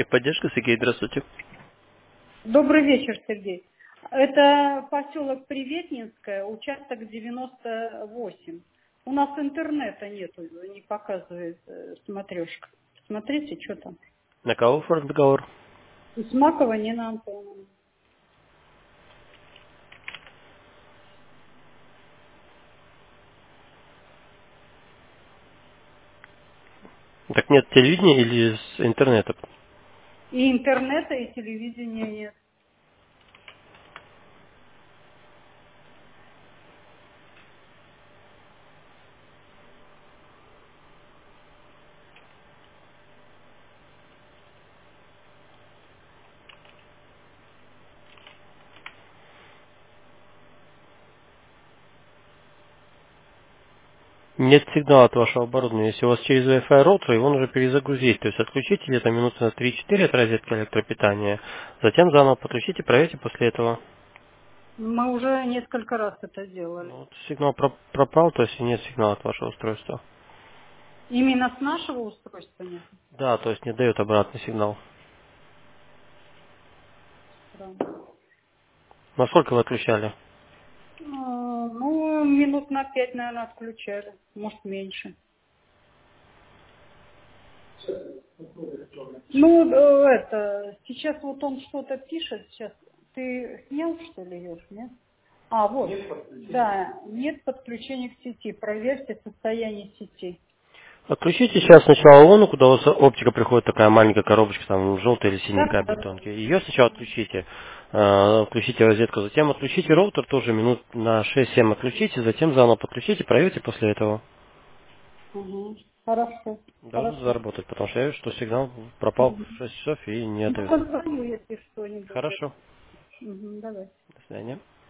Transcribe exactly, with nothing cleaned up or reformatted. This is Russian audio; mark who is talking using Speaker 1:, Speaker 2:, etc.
Speaker 1: Техподдержка, Сергей, здравствуйте.
Speaker 2: Добрый вечер, Сергей. Это поселок Приветнинское, участок девяносто восемь. У нас интернета нету, не показывает э, смотрешка. Смотрите, что там.
Speaker 1: На кого оформлен договор?
Speaker 2: Усмакова Нина Антоновна.
Speaker 1: Так нет телевидения или с интернета?
Speaker 2: И интернета, и телевидения нет.
Speaker 1: Нет сигнала от вашего оборудования. Если у вас через Wi-Fi роутер, его нужно перезагрузить. То есть отключите где-то минуты на три-четыре от розетки электропитания. Затем заново подключите, проверьте после этого.
Speaker 2: Мы уже несколько раз это делали.
Speaker 1: Ну, вот сигнал про- пропал, то есть нет сигнала от вашего устройства.
Speaker 2: Именно с нашего устройства нет.
Speaker 1: Да, то есть не дает обратный сигнал.
Speaker 2: Странно.
Speaker 1: Насколько вы отключали?
Speaker 2: А, Ну, минут на пять, наверное, отключали. Может, меньше. Ну, э, это, сейчас вот он что-то пишет, сейчас. Ты снял, что ли, Ёж, нет? А, вот. Да, нет подключения к сети. Проверьте состояние сети.
Speaker 1: Отключите сейчас сначала луну, куда у вас оптика приходит, такая маленькая коробочка, там желтый или синий
Speaker 2: Да,
Speaker 1: кабель
Speaker 2: да.
Speaker 1: тонкий. Ее сначала отключите, э, включите розетку, затем отключите роутер, тоже минут на шесть-семь отключите, затем заново подключите, проверьте после этого.
Speaker 2: Угу. Хорошо,
Speaker 1: Должен
Speaker 2: хорошо.
Speaker 1: заработать, потому что я вижу, что сигнал пропал
Speaker 2: Угу.
Speaker 1: в шесть часов и не
Speaker 2: Ну,
Speaker 1: отдает.
Speaker 2: позвоню, если что-нибудь.
Speaker 1: Хорошо,
Speaker 2: Угу, давай.
Speaker 1: до свидания.